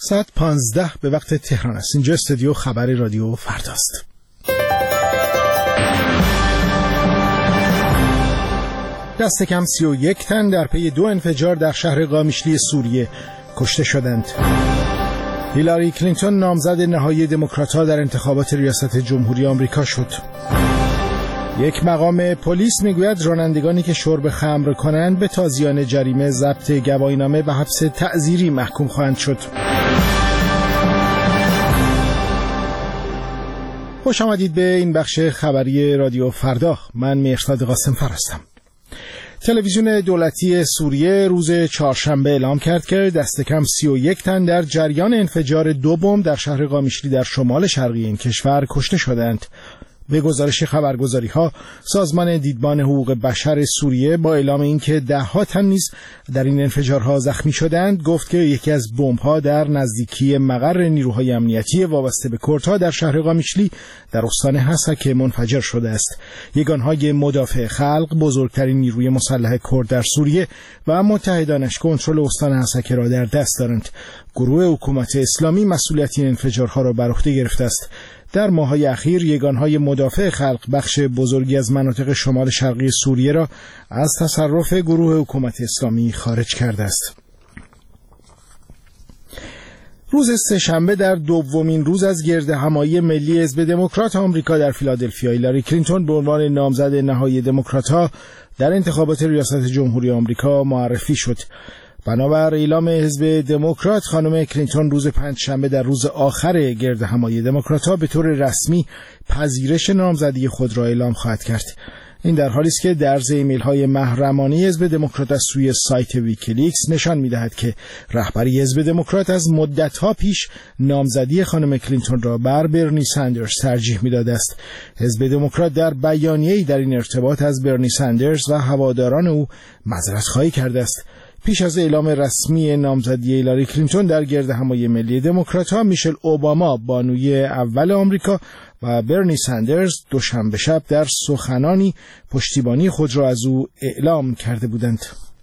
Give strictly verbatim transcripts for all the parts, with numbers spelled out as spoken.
ساعت پانزده به وقت تهران است. اینجا استودیو خبر رادیو فرداست. دست کم سی و یک تن در پی دو انفجار در شهر قامیشلی سوریه کشته شدند. هیلاری کلینتون نامزد نهایی دموکرات‌ها در انتخابات ریاست جمهوری آمریکا شد. یک مقام پلیس میگوید رانندگانی که شرب خمر کنند به تازیان جریمه، ضبط گواهینامه و حبس تعزیری محکوم خواهند شد. خوش آمدید به این بخش خبری رادیو فردا. من مهرداد قاسم‌فر هستم. تلویزیون دولتی سوریه روز چهارشنبه اعلام کرد که دست کم سی و یک تن در جریان انفجار دو بمب در شهر قامیشلی در شمال شرقی این کشور کشته شدند. به گزارش خبرگزاری‌ها، سازمان دیدبان حقوق بشر سوریه با اعلام اینکه ده ها تن نیز در این انفجارها زخمی شدند، گفت که یکی از بمب‌ها در نزدیکی مقر نیروهای امنیتی وابسته به کردها در شهر قامیشلی در استان حسکه منفجر شده است. یگانهای مدافع خلق، بزرگترین نیروی مسلح کرد در سوریه و متحدانش کنترل استان حسکه را در دست دارند. گروه حکومت اسلامی مسئولیت این انفجارها را بر عهده گرفته است. در ماه‌های اخیر یگانهای مدافع خلق بخش بزرگی از مناطق شمال شرقی سوریه را از تصرف گروه حکومت اسلامی خارج کرده است. روز سه‌شنبه در دومین روز از گردهمایی ملی حزب دموکرات آمریکا در فیلادلفیا، هیلاری کلینتون به عنوان نامزد نهایی دموکرات‌ها در انتخابات ریاست جمهوری آمریکا معرفی شد. بنابر اعلام حزب دموکرات، خانم کلینتون روز پنجشنبه در روز آخر گردهمایی دموکرات‌ها به طور رسمی پذیرش نامزدی خود را اعلام خواهد کرد. این در حالی است که درز ایمیل‌های محرمانه حزب دموکرات از سوی سایت ویکیلیکس نشان می‌دهد که رهبری حزب دموکرات از مدت‌ها پیش نامزدی خانم کلینتون را بر برنی ساندرز ترجیح می‌داده است. حزب دموکرات در بیانیه‌ای در این ارتباط از برنی ساندرز و هواداران او معذرت‌خواهی کرده است. پیش از اعلام رسمی نامزدی هیلاری کلینتون در گردهمایی ملی دموکرات‌ها، میشل اوباما بانوی اول آمریکا و برنی ساندرز دوشنبه شب در سخنانی پشتیبانی خود را از او اعلام کرده بودند.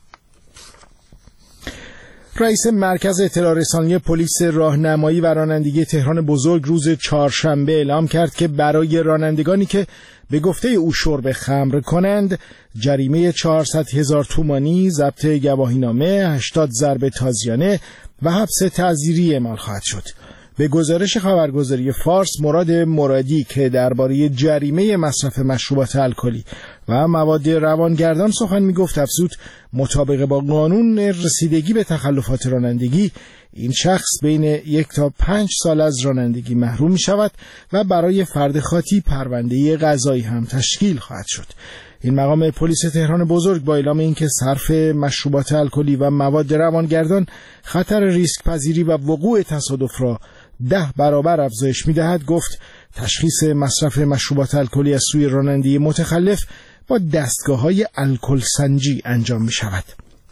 رئیس مرکز اطلاع رسانی پلیس راهنمایی و رانندگی تهران بزرگ روز چهارشنبه اعلام کرد که برای رانندگانی که به گفته او شرب خمر کنند جریمه چهارصد هزار تومانی، ضبط گواهینامه، هشتاد ضرب تازیانه و حبس تعزیری اعمال خواهد شد. به گزارش خبرگزاری فارس، مراد مرادی که درباره جریمه مصرف مشروبات الکلی و مواد روانگردان سخن می‌گفت، افزود مطابق با قانون رسیدگی به تخلفات رانندگی این شخص بین یک تا پنج سال از رانندگی محروم می شود و برای فرد خاطی پرونده قضایی هم تشکیل خواهد شد. این مقام پلیس تهران بزرگ با اعلام اینکه صرف مشروبات الکلی و مواد روانگردان خطر ریسک پذیری و وقوع تصادف را ده برابر افزایش می دهد، گفت تشخیص مصرف مشروبات الکلی از سوی راننده متخلف با دستگاه‌های الکل سنجی انجام می شود.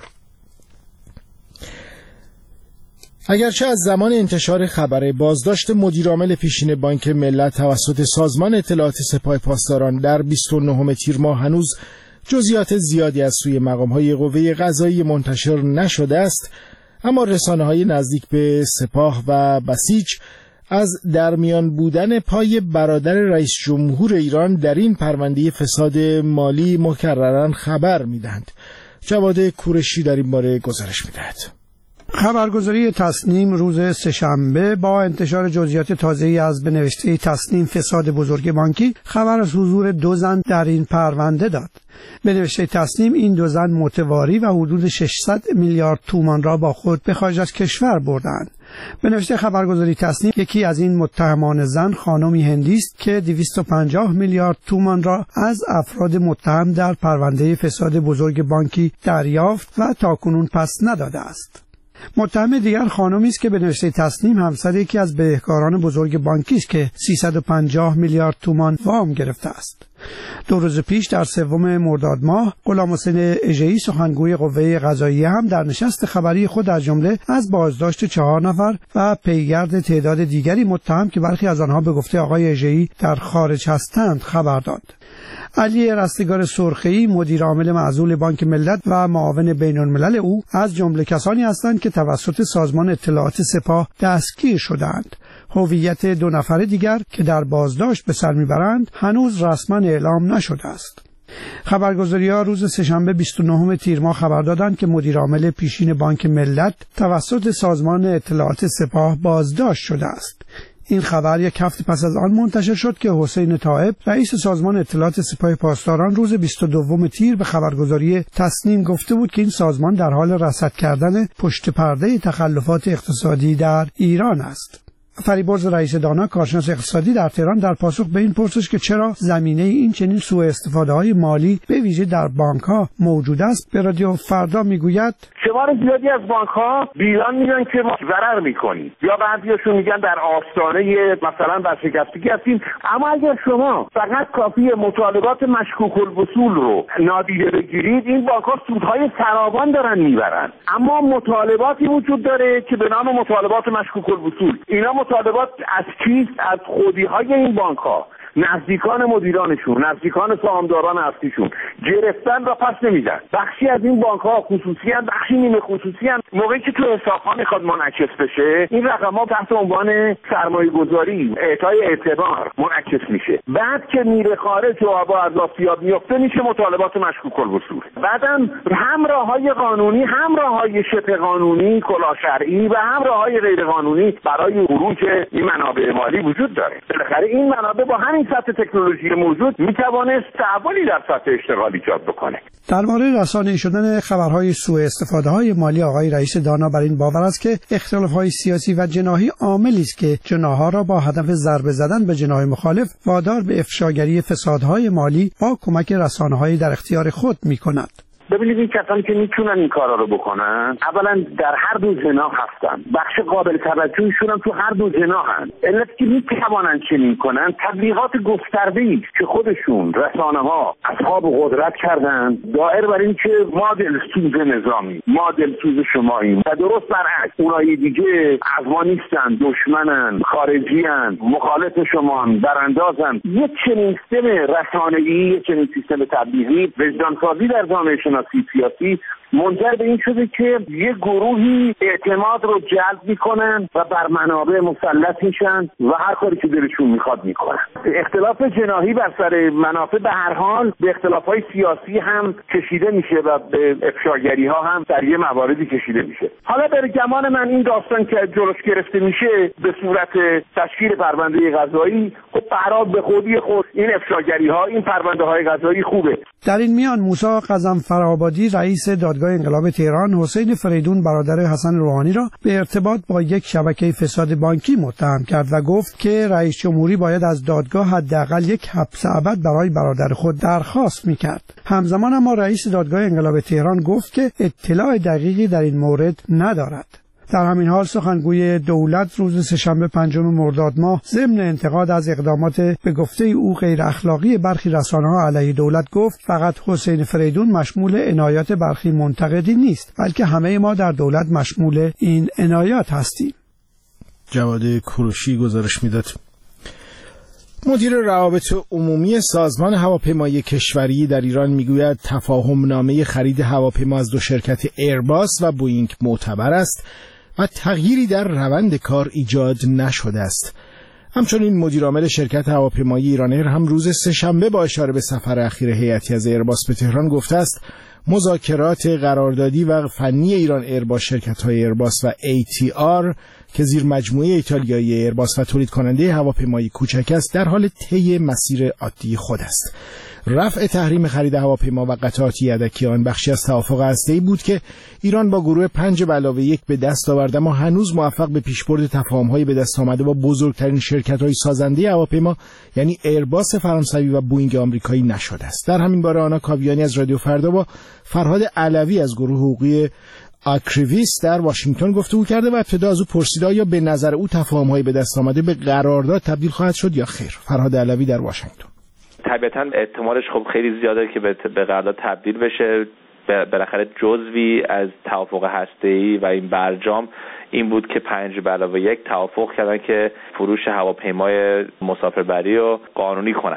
اگرچه از زمان انتشار خبر بازداشت مدیرعامل پیشین بانک ملت توسط سازمان اطلاعات سپاه پاسداران در بیست و نهم تیر ماه هنوز جزئیات زیادی از سوی مقام‌های قوه قضاییه منتشر نشده است، اما رسانه‌های نزدیک به سپاه و بسیج از درمیان بودن پای برادر رئیس جمهور ایران در این پرونده فساد مالی مکرراً خبر می‌دهند. جواد کورشی در این باره گزارش می‌دهد. خبرگزاری تصنیم روز سه‌شنبه با انتشار جزئیات تازه‌ای از به نوشته تصنیم فساد بزرگ بانکی خبر از حضور دو زن در این پرونده داد. به نوشته تصنیم این دو زن متواری و حدود ششصد میلیارد تومان را با خود به خارج از کشور بردند. به نوشته خبرگزاری تصنیم یکی از این متهمان زن خانمی هندی است که دویست و پنجاه میلیارد تومان را از افراد متهم در پرونده فساد بزرگ بانکی دریافت و تاکنون پس نداده است. متهم دیگر خانمی است که به نوشته تصنیم همسر یکی از بدهکاران بزرگ بانکی است که سیصد و پنجاه میلیارد تومان وام گرفته است. دو روز پیش در سوم مرداد ماه غلامحسین اژه‌ای سخنگوی قوه قضاییه هم در نشست خبری خود از جمله از بازداشت چهار نفر و پیگرد تعداد دیگری متهم که برخی از آنها به گفته آقای اژه‌ای در خارج هستند خبر داد. علی رستگار سرخی، مدیر عامل معزول بانک ملت و معاون بین‌الملل او از جمله کسانی هستند که توسط سازمان اطلاعات سپاه دستگیر شدند. هویت دو نفر دیگر که در بازداشت به سر میبرند هنوز رسما اعلام نشده است. خبرگزاری‌ها روز سه‌شنبه بیست و نهم تیر ماه خبر دادند که مدیر عامل پیشین بانک ملت توسط سازمان اطلاعات سپاه بازداشت شده است. این خبر یک هفته پس از آن منتشر شد که حسین طائب، رئیس سازمان اطلاعات سپاه پاسداران، روز بیست و دوم تیر به خبرگزاری تصنیم گفته بود که این سازمان در حال رصد کردن پشت پرده تخلفات اقتصادی در ایران است. فریبرز رئیس دانا، کارشناس اقتصادی در تهران، در پاسخ به این پرسش که چرا زمینه این چنین سوء استفاده های مالی به ویژه در بانک ها موجود است، به رادیو فردا میگوید شمار زیادی از بانک ها بیان میگن که ما ضرر میکنیم، یا بعضیاشون میگن در آستانه مثلا ورشکستگی هستیم. اما اگر شما فقط کافی مطالبات مشکوک الوصول رو نادیده بگیرید، این بانک ها سودهای فراوان دارن میبرن. اما مطالباتی وجود داره که به نام مطالبات مشکوک الوصول. اینا مطالبات از چیست؟ از خودی‌های این بانک‌ها، نزدیکان مدیرانشون، نزدیکان سهامداران اصلیشون گرفتن و پس نمیدن. بخشی از این بانک‌ها خصوصی ان، بخشی نیمه خصوصی ان. موقعی که تو حساب‌ها میخواد منعکس بشه، این رقم‌ها تحت عنوان سرمایه‌گذاری، اعطای اعتبار منعکس میشه. بعد که میره خارج و با از آسیاب میفته، میشه مطالبات مشکوک الوصول. بعدم هم راه‌های قانونی، هم راه‌های شبه قانونی، کلا شرعی و هم راه‌های غیر قانونی برای خروج این منابع مالی وجود داره. بالاخره این منابع با همین سطح تکنولوژی موجود میتوانست تحولی در سطح اشتغال ایجاد بکنه. درباره رسانه‌ای شدن خبرهای سوء استفاده‌های مالی، آقای رئیس دانا بر این باور است که اختلاف‌های سیاسی و جناحی عاملی است که جناح‌ها را با هدف ضربه زدن به جناح مخالف وادار به افشاگری فسادهای مالی با کمک رسانه‌های در اختیار خود می‌کند. ببینید این کسانی که میتونن این کارا رو بکنن، اولا در هر دو جناح هستن، بخش قابل توجهیشون هم تو هر دو جناحن. علت که میتوانن چنین کنن تبلیغات گسترده‌ای که خودشون رسانه‌ها اصحاب قدرت کردن، دائر بر این که ما دلسوز نظامی، ما دلسوز شماییم، و درست برعکس اونایی دیگه از ما نیستن، دشمنن، خارجیان، مخالف شمان، براندازن. یک چنین سیستم رسانه‌ای، یک چنین سیستم تبلیغی وجدانسازی در جامعه سیاسی منجر به این شده که یه گروهی اعتماد رو جلب میکنن و بر منابع مسلط میشن و هر کاری که دلشون میخواد میکنن. اختلاف جناحی بر سر منافع به هر حال به اختلافهای سیاسی هم کشیده میشه و به افشاگری ها هم در یه مواردی کشیده میشه. حالا در گمان من این داستان که جلوش گرفته میشه به صورت تشکیل پرونده قضایی، خب برای به خودی خود این افشاگری ها، این پرونده های قضایی خوبه. در این میان موسی قزنفرآبادی، رئیس دادگاه انقلاب تهران، حسین فریدون برادر حسن روحانی را به ارتباط با یک شبکه فساد بانکی متهم کرد و گفت که رئیس جمهوری باید از دادگاه حداقل یک حبس ابد برای برادر خود درخواست میکرد. همزمان اما رئیس دادگاه انقلاب تهران گفت که اطلاع دقیقی در این مورد ندارد. در همین حال سخنگوی دولت روز سه‌شنبه پنجم مرداد ماه ضمن انتقاد از اقدامات به گفته او غیر اخلاقی برخی رسانه‌ها علیه دولت گفت فقط حسین فریدون مشمول عنایات برخی منتقدین نیست، بلکه همه ما در دولت مشمول این عنایات هستیم. جواد کوروشی گزارش میداد. مدیر روابط عمومی سازمان هواپیمایی کشوری در ایران میگوید تفاهمنامه خرید هواپیما از دو شرکت ایرباس و بوئینگ معتبر است و تغییری در روند کار ایجاد نشده است. همچنین مدیر عامل شرکت هواپیمایی ایران ایر هم روز سه‌شنبه با اشاره به سفر اخیر هیئتی از ایرباس به تهران گفته است مذاکرات قراردادی و فنی ایران ایر با شرکت‌های ایرباس و ای تی آر که زیر مجموعه ایتالیایی ایرباس و تولید کننده هواپیمایی کوچک است در حال طی مسیر عادی خود است. رفع تحریم خرید هواپیما و قطعات یدکی آن بخشی از توافق هسته‌ای بود که ایران با گروه پنج به علاوه یک به دست آورد، اما هنوز موفق به پیشبرد تفاهم‌های به دست آمده با بزرگترین شرکت‌های سازنده هواپیما یعنی ایرباس فرانسوی و بوئینگ آمریکایی نشده است. در همین باره آنا کاویانی از رادیو فردا با فرهاد علوی از گروه حقوقی آکریویس در واشنگتن گفتگو کرده و ابتدا از او پرسیده آیا به نظر او تفاهم‌های به دست آمده به قرارداد تبدیل خواهد شد یا خیر. فرهاد علوی در واشنگتن. طبیعتاً احتمالش خب خیلی زیاده که به قرارداد تبدیل بشه. بالاخره جزوی از توافق هسته‌ای و این برجام این بود که پنج به علاوه یک توافق کردن که فروش هواپیمای مسافربری رو قانونی کنن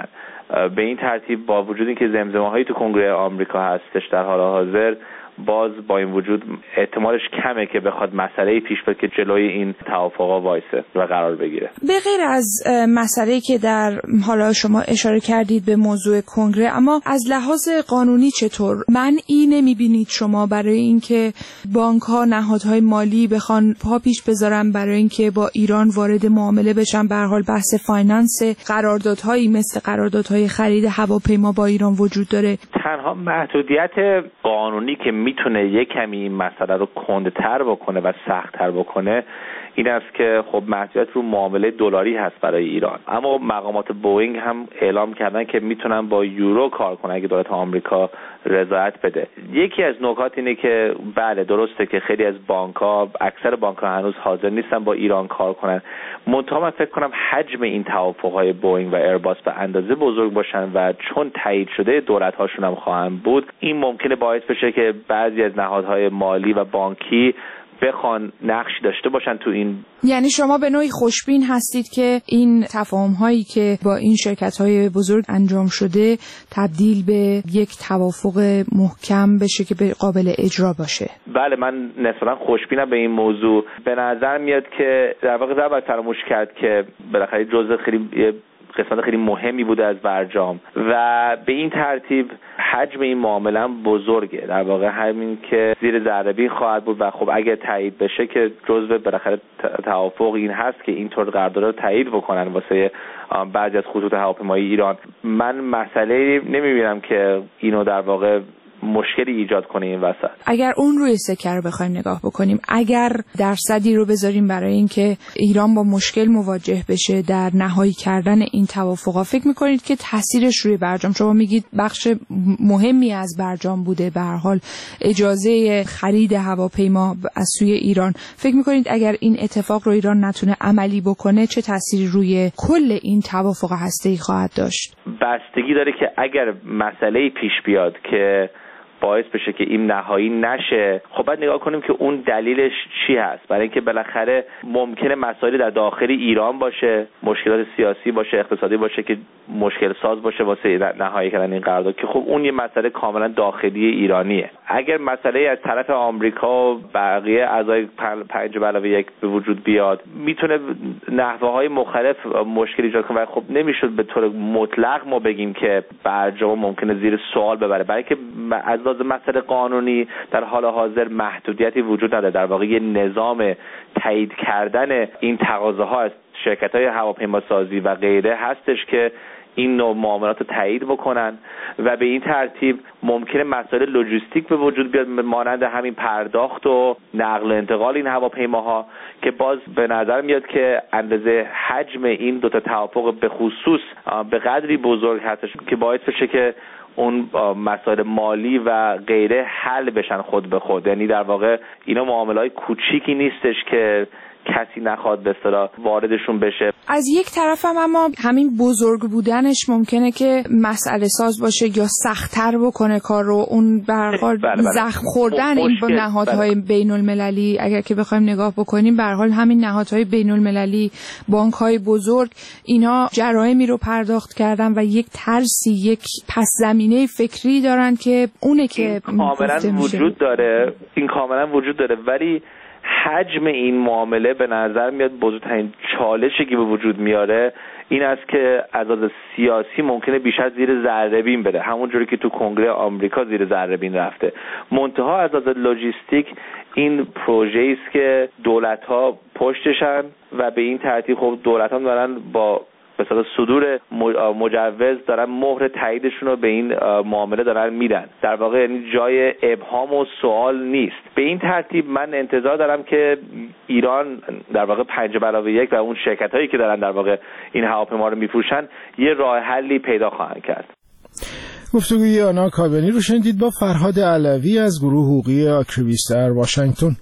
به این ترتیب با وجود اینکه زمزمه‌هایی تو کنگره آمریکا هستش در حال حاضر، باز با این وجود احتمالش کمه که بخواد مسئله پیش بره که جلوی این توافقا وایسه و قرار بگیره. به غیر از مسئله‌ای که در حالا شما اشاره کردید به موضوع کنگره، اما از لحاظ قانونی چطور معنی نمی‌بینید شما برای اینکه بانک‌ها، نهادهای مالی بخوان پا پیش بذارن برای اینکه با ایران وارد معامله بشن؟ به هر حال بحث فایننس قراردادهایی مثل قراردادهای خرید هواپیما با ایران وجود داره. تنها محدودیت قانونی که میتونه یک کمی این مسئله رو کندتر بکنه و سخت‌تر بکنه این است که خب محدودیت رو معامله دلاری هست برای ایران، اما مقامات بوئینگ هم اعلام کردن که میتونن با یورو کار کنن اگه دولت آمریکا رضایت بده. یکی از نکات اینه که بله درسته که خیلی از بانک‌ها، اکثر بانک‌ها هنوز حاضر نیستن با ایران کار کنن، منتها من فکر کنم حجم این توافق‌های بوئینگ و ایرباس به اندازه بزرگ باشن و چون تایید شده دولت‌هاشون هم خواهند بود، این ممکنه باعث بشه که بعضی از نهادهای مالی و بانکی بخوان نقشی داشته باشن تو این. یعنی شما به نوعی خوشبین هستید که این تفاهم هایی که با این شرکت های بزرگ انجام شده تبدیل به یک توافق محکم بشه که به قابل اجرا باشه؟ بله، من نسبتا خوشبینم به این موضوع. به نظر میاد که در واقع نباید فراموش کرد که بالاخره جزء خیلی قسمت خیلی مهمی بوده از برجام و به این ترتیب حجم این معامله هم بزرگه. در واقع همین که زیر ذره خواهد بود و خب اگه تایید بشه که جزء بالاخره توافق این هست که اینطور قرارداد رو تایید بکنن واسه بعضی از خطوط هواپیمایی ایران. من مسئله نمیبینم که اینو در واقع مشکلی ایجاد کنه این وسط. اگر اون روی سکه رو بخوایم نگاه بکنیم، اگر درصدی رو بذاریم برای اینکه ایران با مشکل مواجه بشه در نهایی کردن این توافقا، فکر میکنید که تاثیرش روی برجام، شما میگید بخش مهمی از برجام بوده به هر حال اجازه خرید هواپیما از سوی ایران، فکر میکنید اگر این اتفاق رو ایران نتونه عملی بکنه چه تأثیری روی کل این توافق هسته‌ای خواهد داشت؟ بستگی داره که اگر مسئله پیش بیاد که باعث بشه که این نهایی نشه، خب باید نگاه کنیم که اون دلیلش چی هست. برای اینکه بالاخره ممکنه مسائلی در داخل ایران باشه، مشکلات سیاسی باشه، اقتصادی باشه که مشکل ساز باشه واسه نهایی کردن این قرارداد، که خب اون یه مسئله کاملا داخلی ایرانیه. اگر مسئله از طرف آمریکا و بقیه اعضای پنج به علاوه یک به وجود بیاد، میتونه نحوه‌های مختلف مشکل ایجاد کنه و خب نمیشد به طور مطلق ما بگیم که برجام ممکنه زیر سوال ببره، برای که از لحاظ مسئله قانونی در حال حاضر محدودیتی وجود نداره. در واقع یه نظام تایید کردن این تقاضاها از شرکت‌های هواپیماسازی و غیره هستش که این نوع معاملات رو تایید بکنن و به این ترتیب ممکنه مسائل لوجستیک به وجود بیاد، مانند همین پرداخت و نقل و انتقال این هواپیماها، که باز به نظر میاد که اندازه حجم این دو تا توافق به خصوص به قدری بزرگ هستش که باعث بشه که اون مسائل مالی و غیره حل بشن خود به خود. یعنی در واقع اینا معامله‌های کوچیکی نیستش که کسی نخواد به اصطلاح واردشون بشه. از یک طرف هم اما همین بزرگ بودنش ممکنه که مسئله ساز باشه یا سخت‌تر بکنه کار رو. اون به هر حال زخم خوردن این با نهادهای بله. بین المللی، اگر که بخوایم نگاه بکنیم، به هر حال همین نهادهای بین المللی، بانک‌های بزرگ، اینا جرایمی رو پرداخت کردن و یک ترسی، یک پس زمینه فکری دارن که اونه که کاملا وجود داره. این کاملا وجود داره، ولی حجم این معامله به نظر میاد بزرگترین چالشی که به وجود میاره این است که از لحاظ سیاسی ممکنه بیش از زیر ذره بین بره، همونجوری که تو کنگره آمریکا زیر ذره بین رفته. منتها از لحاظ لوجستیک این پروژه‌ای است که دولت‌ها پشتشن و به این ترتیب خب دولت‌ها دارن با مثلا صدور مجوز دارن مهر تاییدشون رو به این معامله دارن میدن. در واقع یعنی جای ابهام و سوال نیست. به این ترتیب من انتظار دارم که ایران در واقع پنج به علاوه یک و اون شرکت هایی که دارن در واقع این هواپیما رو میفروشن یه راه حلی پیدا خواهند کرد. گفتگوی آنا کابینی رو شنیدید با فرهاد علوی از گروه حقوقی آکریویست در واشنگتن.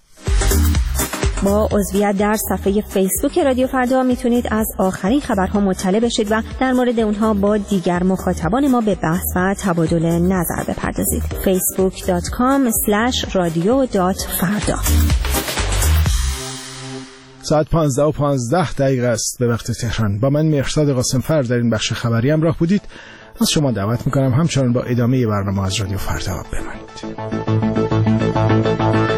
با عضویت در صفحه فیسبوک رادیو فردا میتونید از آخرین خبرها مطلع بشید و در مورد اونها با دیگر مخاطبان ما به بحث و تبادل نظر بپردازید. فیسبوک دات کام اسلش رادیو دات فردا. ساعت پانزده و پانزده دقیقه است به وقت تهران. با من مهرزاد قاسمفر در این بخش خبری همراه بودید. از شما دعوت میکنم همچنان با ادامه برنامه از رادیو فردا بمانید.